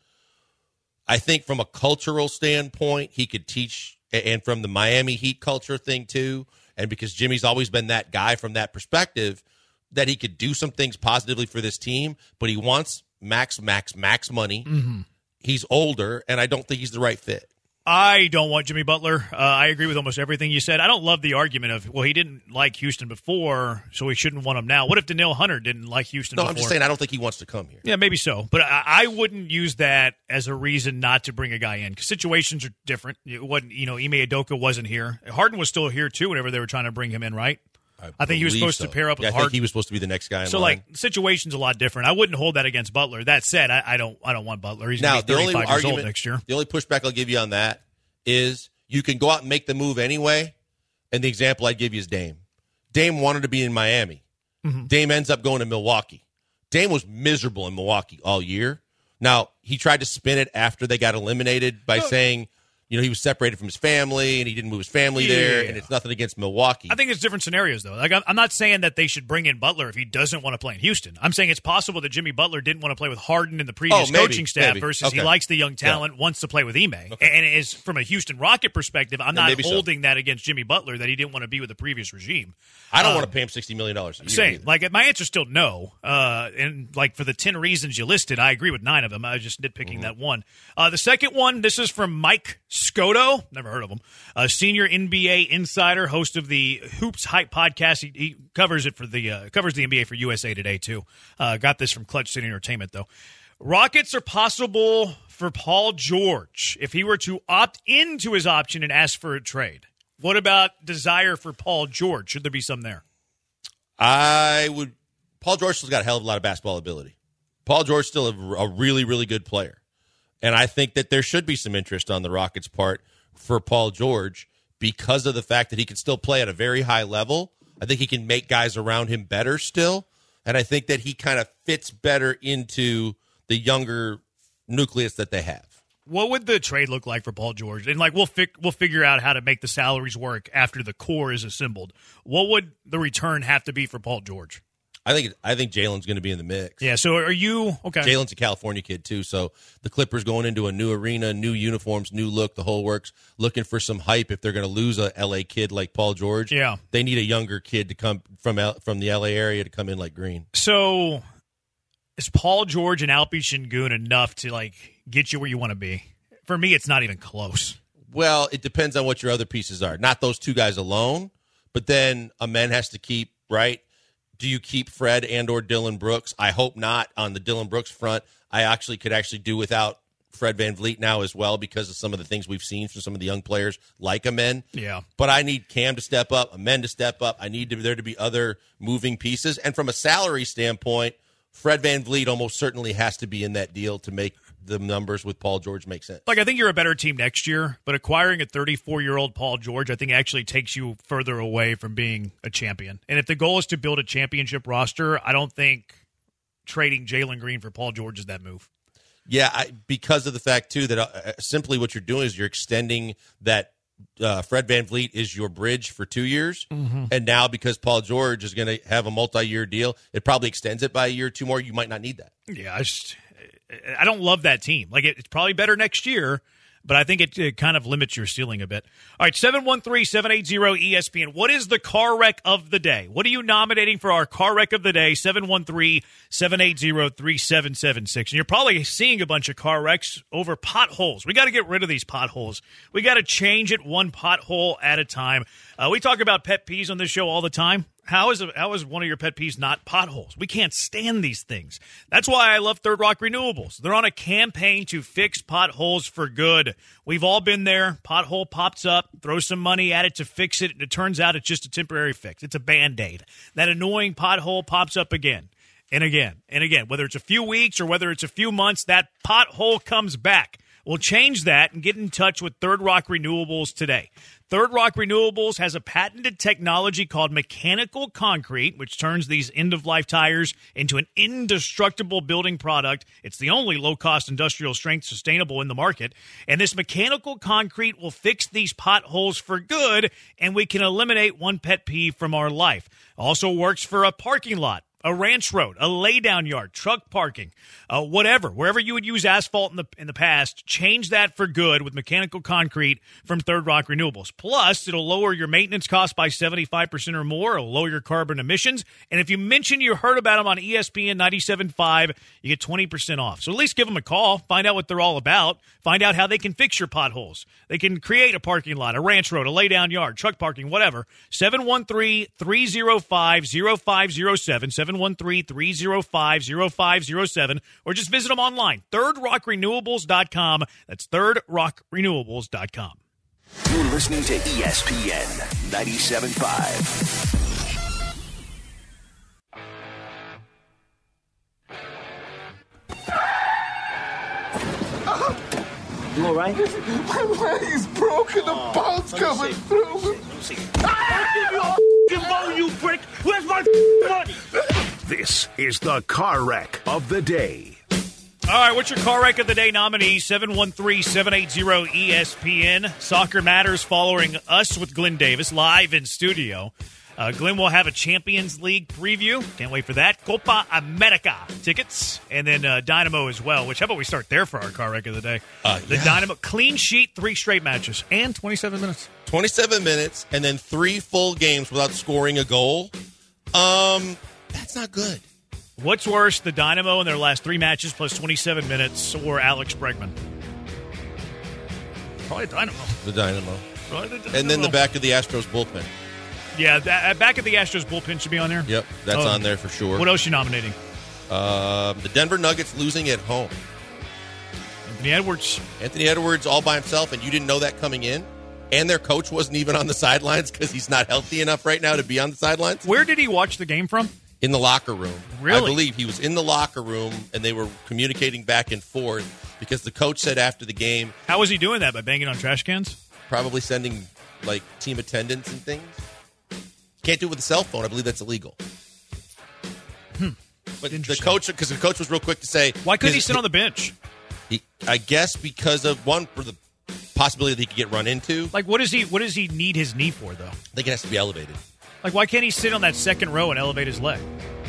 I think from a cultural standpoint, he could teach, and from the Miami Heat culture thing too, and because Jimmy's always been that guy from that perspective, that he could do some things positively for this team, but he wants max, max, max money. Mm-hmm. He's older, and I don't think he's the right fit. I don't want Jimmy Butler. Uh, I agree with almost everything you said. I don't love the argument of, well, he didn't like Houston before, so we shouldn't want him now. What if Daniil Hunter didn't like Houston No, before? I'm just saying I don't think he wants to come here. Yeah, maybe so. But I, I wouldn't use that as a reason not to bring a guy in because situations are different. It wasn't, you know, Ime Udoka wasn't here. Harden was still here, too, whenever they were trying to bring him in, right? I, I think he was believe supposed so. to pair up with yeah, I Harden. think he was supposed to be the next guy in So, line. like, the situation's a lot different. I wouldn't hold that against Butler. That said, I, I don't I don't want Butler. He's now, going to the be only thirty-five years argument, old next year. The only pushback I'll give you on that is you can go out and make the move anyway, and the example I'd give you is Dame. Dame wanted to be in Miami. Mm-hmm. Dame ends up going to Milwaukee. Dame was miserable in Milwaukee all year. Now, he tried to spin it after they got eliminated by No. saying, you know, he was separated from his family, and he didn't move his family there, Yeah. and it's nothing against Milwaukee. I think it's different scenarios, though. Like, I'm I'm not saying that they should bring in Butler if he doesn't want to play in Houston. I'm saying it's possible that Jimmy Butler didn't want to play with Harden in the previous Oh, maybe, coaching staff maybe. versus Okay. he likes the young talent, wants to play with Ime. And it is from a Houston Rocket perspective, I'm Yeah, not maybe so. holding that against Jimmy Butler that he didn't want to be with the previous regime. I don't Um, want to pay him sixty million dollars a year. Same. either. Like, my answer's still no. Uh, and, like, for the ten reasons you listed, I agree with nine of them. I was just nitpicking Mm-hmm. that one. Uh, the second one, this is from Mike Scotto. Never heard of him. A senior N B A insider, host of the Hoops Hype podcast. He, he covers it for the uh, covers the N B A for U S A Today, too. Uh, got this from Clutch City Entertainment, though. Rockets are possible for Paul George if he were to opt into his option and ask for a trade. What about desire for Paul George? Should there be some there? I would. Paul George still's got a hell of a lot of basketball ability. Paul George still a, a really, really good player, and I think that there should be some interest on the Rockets' part for Paul George because of the fact that he can still play at a very high level. I think he can make guys around him better still, and I think that he kind of fits better into the younger nucleus that they have. What would the trade look like for Paul George? And like we'll fi- we'll figure out how to make the salaries work after the core is assembled. What would the return have to be for Paul George? I think I think Jalen's going to be in the mix. Yeah. So are you okay? Jalen's a California kid too, so the Clippers going into a new arena, new uniforms, new look, the whole works. Looking for some hype if they're going to lose a L A kid like Paul George. Yeah. They need a younger kid to come from L- from the L A area to come in like Green. So is Paul George and Alpi Şengün enough to like get you where you want to be? For me, it's not even close. Well, it depends on what your other pieces are. Not those two guys alone, but then a man has to keep, right? Do you keep Fred and or Dylan Brooks? I hope not on the Dylan Brooks front. I actually could actually do without Fred VanVleet now as well because of some of the things we've seen from some of the young players like Amen. Yeah. But I need Cam to step up, Amen to step up. I need to, there to be other moving pieces. And from a salary standpoint, Fred VanVleet almost certainly has to be in that deal to make the numbers with Paul George make sense. Like, I think you're a better team next year, but acquiring a thirty-four-year-old Paul George, I think actually takes you further away from being a champion. And if the goal is to build a championship roster, I don't think trading Jalen Green for Paul George is that move. Yeah, I, because of the fact, too, that uh, simply what you're doing is you're extending that uh, Fred VanVleet is your bridge for two years. Mm-hmm. And now because Paul George is going to have a multi-year deal, it probably extends it by a year or two more. You might not need that. Yeah, I just – I don't love that team. Like, it, it's probably better next year, but I think it, it kind of limits your ceiling a bit. All right, seven one three, seven eight zero, E S P N. What is the car wreck of the day? What are you nominating for our car wreck of the day? seven one three, seven eight zero, three seven seven six. And you're probably seeing a bunch of car wrecks over potholes. We got to get rid of these potholes. We got to change it one pothole at a time. Uh, we talk about pet peeves on this show all the time. How is, a, how is one of your pet peeves not potholes? We can't stand these things. That's why I love Third Rock Renewables. They're on a campaign to fix potholes for good. We've all been there. Pothole pops up, throw some money at it to fix it, and it turns out it's just a temporary fix. It's a Band-Aid. That annoying pothole pops up again and again and again. Whether it's a few weeks or whether it's a few months, that pothole comes back. We'll change that and get in touch with Third Rock Renewables today. Third Rock Renewables has a patented technology called mechanical concrete, which turns these end-of-life tires into an indestructible building product. It's the only low-cost industrial strength sustainable in the market. And this mechanical concrete will fix these potholes for good, and we can eliminate one pet peeve from our life. Also works for a parking lot, a ranch road, a laydown yard, truck parking, uh, whatever. Wherever you would use asphalt in the in the past, change that for good with mechanical concrete from Third Rock Renewables. Plus, it'll lower your maintenance costs by seventy-five percent or more. It'll lower your carbon emissions. And if you mention you heard about them on E S P N ninety-seven point five, you get twenty percent off. So at least give them a call. Find out what they're all about. Find out how they can fix your potholes. They can create a parking lot, a ranch road, a laydown yard, truck parking, whatever. seven one three, three oh five, oh five oh seven, seven one three, three oh five, oh five oh seven, or just visit them online, third rock renewables dot com. That's third rock renewables dot com. You're listening to E S P N ninety-seven point five. You all right? My leg's broken. The oh, bone's coming see. through. See. I'll give you a bone, you prick. Where's my money? This is the car wreck of the day. All right, what's your car wreck of the day nominee? seven one three, seven eight zero, E S P N. Soccer Matters following us with Glenn Davis live in studio. Uh, Glenn will have a Champions League preview. Can't wait for that. Copa America tickets. And then uh, Dynamo as well, which how about we start there for our car wreck of the day? Uh, the yeah. Dynamo, clean sheet, three straight matches, and twenty-seven minutes. twenty-seven minutes and then three full games without scoring a goal. Um, that's not good. What's worse, the Dynamo in their last three matches plus twenty-seven minutes or Alex Bregman? Probably Dynamo. The Dynamo. Probably the Dynamo. And then the back of the Astros bullpen. Yeah, that, back at the Astros bullpen should be on there. Yep, that's oh, on there for sure. What else you nominating? Um, the Denver Nuggets losing at home. Anthony Edwards. Anthony Edwards all by himself, and you didn't know that coming in? And their coach wasn't even on the sidelines because he's not healthy enough right now to be on the sidelines? Where did he watch the game from? In the locker room. Really? I believe he was in the locker room, and they were communicating back and forth because the coach said after the game. How was he doing that? By banging on trash cans? Probably sending, like, team attendants and things. Can't do it with a cell phone. I believe that's illegal. Hmm. But the coach, because the coach was real quick to say, why couldn't he sit on the bench? He, I guess because of one for the possibility that he could get run into. Like, what does he? What does he need his knee for, though? I think it has to be elevated. Like, why can't he sit on that second row and elevate his leg?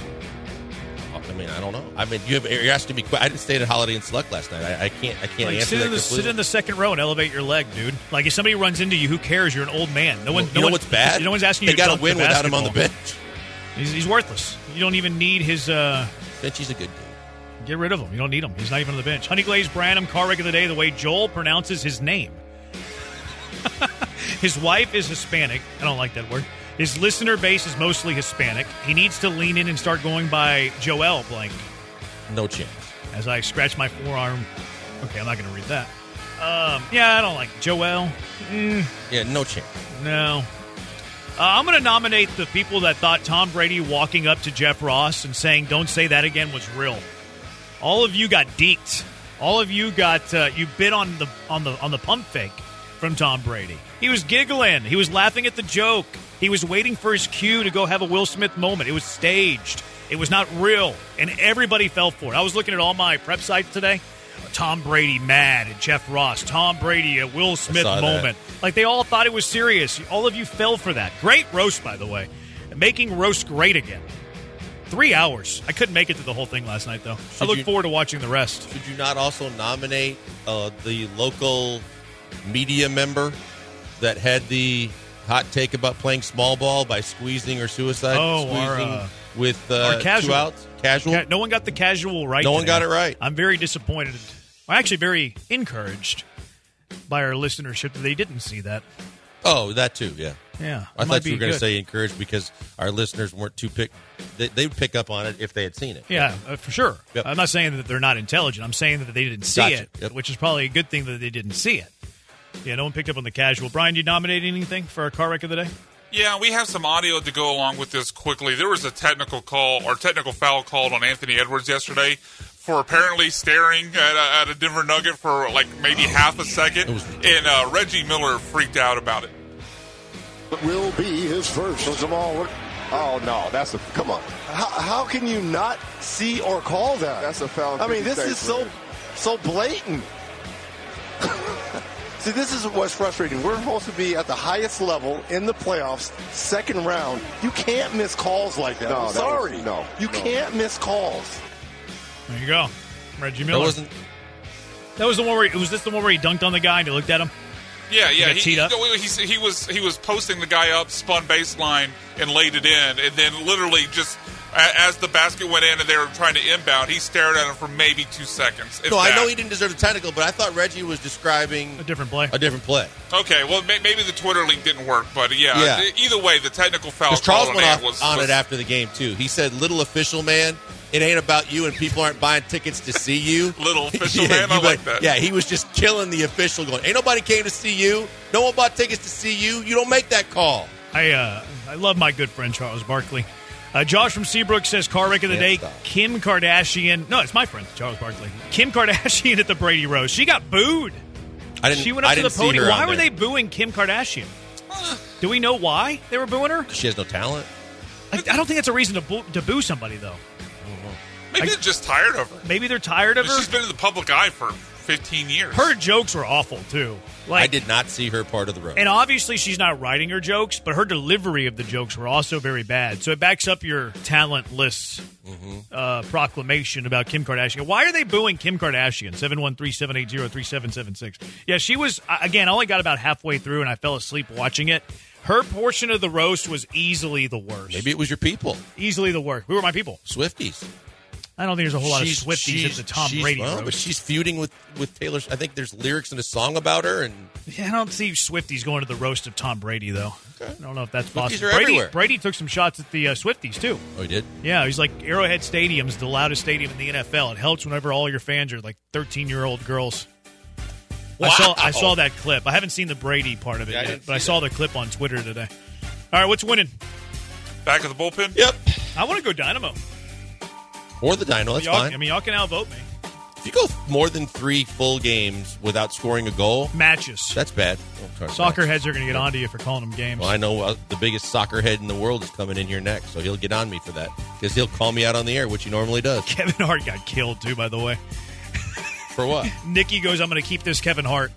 I mean, I don't know. I mean, you have, you're asking me. I didn't stay at Holiday Inn Select last night. I, I can't. I can't like, answer sit that in the, completely. Sit in the second row and elevate your leg, dude. Like, if somebody runs into you, who cares? You're an old man. No one. You no know one, what's bad? No one's asking they you to got dunk to win the without him on the basketball. bench. He's, he's worthless. You don't even need his. Uh, Benchie's a good dude. Get rid of him. You don't need him. He's not even on the bench. Honey Glazed Branham, car wreck of the day, the way Joel pronounces his name. His wife is Hispanic. I don't like that word. His listener base is mostly Hispanic. He needs to lean in and start going by Joel blank. No chance. As I scratch my forearm Okay, I'm not going to read that. Um, yeah, I don't like Joel. Mm, Yeah, no chance. no. Uh, I'm going to nominate the people that thought Tom Brady walking up to Jeff Ross and saying, don't say that again, was real. All of you got deked. All of you got, uh, you bit on the on the on the pump fake from Tom Brady. He was giggling. He was laughing at the joke. He was waiting for his cue to go have a Will Smith moment. It was staged. It was not real. And everybody fell for it. I was looking at all my prep sites today. Tom Brady mad at Jeff Ross. Tom Brady a Will Smith moment. That. Like they all thought it was serious. All of you fell for that. Great roast, by the way. Making roast great again. Three hours. I couldn't make it to the whole thing last night, though. Should I look you, forward to watching the rest. Should you not also nominate uh, the local media member that had the hot take about playing small ball by squeezing or suicide? Oh, squeezing our, uh, with uh, our casual. two outs? Casual? Ca- no one got the casual right. No today. one got it right. I'm very disappointed. I'm actually very encouraged by our listenership that they didn't see that. Oh, that too, yeah. Yeah. I thought you were going to good. say encouraged because our listeners weren't too pick. They, they would pick up on it if they had seen it. Yeah, uh, for sure. Yep. I'm not saying that they're not intelligent. I'm saying that they didn't see Gotcha. it, Yep. which is probably a good thing that they didn't see it. Yeah, no one picked up on the casual. Brian, do you nominate anything for our car wreck of the day? Yeah, we have some audio to go along with this quickly. There was a technical call or technical foul called on Anthony Edwards yesterday for apparently staring at a, at a Denver Nugget for like maybe half a second, and uh, Reggie Miller freaked out about it. It will be his first. So Jamal, what? Oh no, that's a come on. How, how can you not see or call that? That's a foul. I mean, this is so so blatant. See, this is what's frustrating. We're supposed to be at the highest level in the playoffs, second round. You can't miss calls like that. No, I'm sorry. Was, no, you no. can't miss calls. There you go, Reggie Miller. That wasn't. That was the one where he, was this the one where he dunked on the guy and he looked at him? Yeah, yeah. He, he, he, he was he was posting the guy up, spun baseline, and laid it in, and then literally just as the basket went in and they were trying to inbound, he stared at him for maybe two seconds. No, that. I know he didn't deserve the technical, but I thought Reggie was describing a different play. A different play. Okay, well maybe the Twitter link didn't work, but yeah. yeah. Either way, the technical foul Charles call went on, off it, was, on was, it after the game too. He said, "Little official man, it ain't about you, and people aren't buying tickets to see you." Little official yeah, man, I like that. Yeah, he was just killing the official, going, "Ain't nobody came to see you. No one bought tickets to see you. You don't make that call." I uh, I love my good friend Charles Barkley. Uh, Josh from Seabrook says, car wreck of the day, stop. Kim Kardashian. No, it's my friend, Charles Barkley. Kim Kardashian at the Brady Roast. She got booed. I didn't, she went up I to didn't the podium. Why were there. they booing Kim Kardashian? Do we know why they were booing her? She has no talent. I, I don't think that's a reason to boo, to boo somebody, though. Maybe I, they're just tired of her. Maybe they're tired of her. She's been in the public eye for fifteen years. Her jokes were awful, too. Like, I did not see her part of the road. And obviously she's not writing her jokes, but her delivery of the jokes were also very bad. So it backs up your talentless mm-hmm. uh, proclamation about Kim Kardashian. Why are they booing Kim Kardashian? seven one three, seven eight zero, three seven seven six. Yeah, she was, again, I only got about halfway through and I fell asleep watching it. Her portion of the roast was easily the worst. Maybe it was your people. Easily the worst. Who are my people? Swifties. I don't think there's a whole lot she's, of Swifties at the Tom Brady well, roast. But she's feuding with, with Taylor. I think there's lyrics in a song about her. And yeah, I don't see Swifties going to the roast of Tom Brady, though. Okay. I don't know if that's Swifties possible. Are Brady, everywhere. Brady took some shots at the uh, Swifties, too. Oh, he did? Yeah, he's like, Arrowhead Stadium's the loudest stadium in the N F L. It helps whenever all your fans are like thirteen-year-old girls. Wow. I saw I saw that clip. I haven't seen the Brady part of it yeah, yet, I but I saw that. the clip on Twitter today. All right, what's winning? Back of the bullpen? Yep. I want to go Dynamo. Or the Dino, that's y'all, fine. I mean, y'all can outvote me. If you go more than three full games without scoring a goal, matches. That's bad. Soccer heads are going to get onto you for calling them games. Well, I know uh, the biggest soccer head in the world is coming in here next, so he'll get on me for that because he'll call me out on the air, which he normally does. Kevin Hart got killed too, by the way. For what? Nikki goes, "I'm going to keep this Kevin Hart."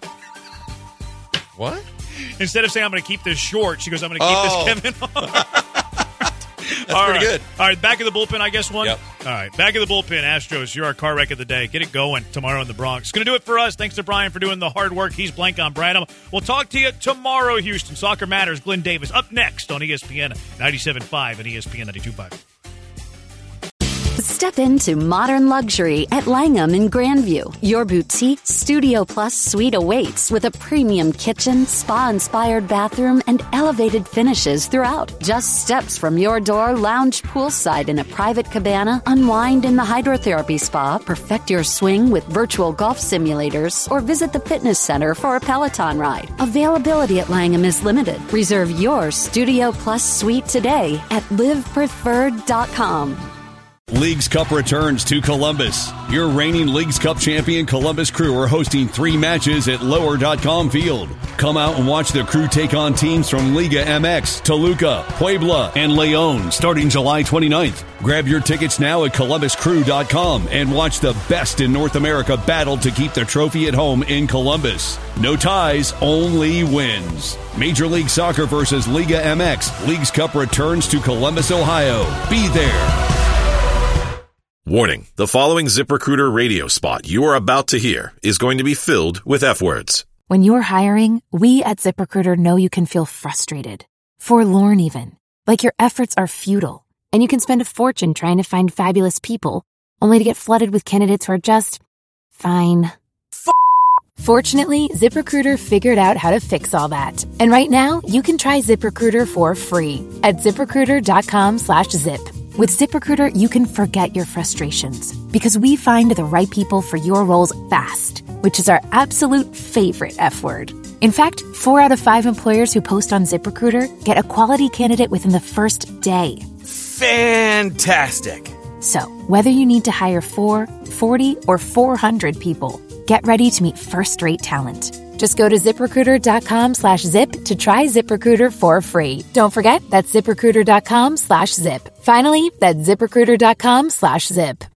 What? Instead of saying I'm going to keep this short, she goes, "I'm going to keep oh. this Kevin Hart." That's All pretty right. good. All right, back of the bullpen, I guess one? Yep. All right, back of the bullpen, Astros, you're our car wreck of the day. Get it going tomorrow in the Bronx. Going to do it for us. Thanks to Brian for doing the hard work. He's Blank on Branham. We'll talk to you tomorrow, Houston. Soccer Matters, Glenn Davis, up next on E S P N ninety-seven point five and E S P N ninety-two point five. Step into modern luxury at Langham in Grandview. Your boutique Studio Plus suite awaits with a premium kitchen, spa-inspired bathroom, and elevated finishes throughout. Just steps from your door, lounge poolside in a private cabana, unwind in the hydrotherapy spa, perfect your swing with virtual golf simulators, or visit the fitness center for a Peloton ride. Availability at Langham is limited. Reserve your Studio Plus suite today at live preferred dot com. Leagues Cup returns to Columbus. Your reigning Leagues Cup champion Columbus Crew are hosting three matches at lower dot com Field. Come out and watch the Crew take on teams from Liga M X, Toluca, Puebla, and Leon starting July twenty-ninth. Grab your tickets now at columbus crew dot com and watch the best in North America battle to keep the trophy at home in Columbus. No ties, only wins. Major League Soccer versus Liga M X. Leagues Cup returns to Columbus, Ohio. Be there. Warning, the following ZipRecruiter radio spot you are about to hear is going to be filled with F-words. When you're hiring, we at ZipRecruiter know you can feel frustrated, forlorn even, like your efforts are futile, and you can spend a fortune trying to find fabulous people, only to get flooded with candidates who are just fine. F- Fortunately, ZipRecruiter figured out how to fix all that. And right now, you can try ZipRecruiter for free at ZipRecruiter.com slash zip. With ZipRecruiter, you can forget your frustrations because we find the right people for your roles fast, which is our absolute favorite F word. In fact, four out of five employers who post on ZipRecruiter get a quality candidate within the first day. Fantastic. So, whether you need to hire four, forty, or four hundred people, get ready to meet first-rate talent. Just go to ZipRecruiter.com slash zip to try ZipRecruiter for free. Don't forget, that's ZipRecruiter.com slash zip. Finally, that's ZipRecruiter.com slash zip.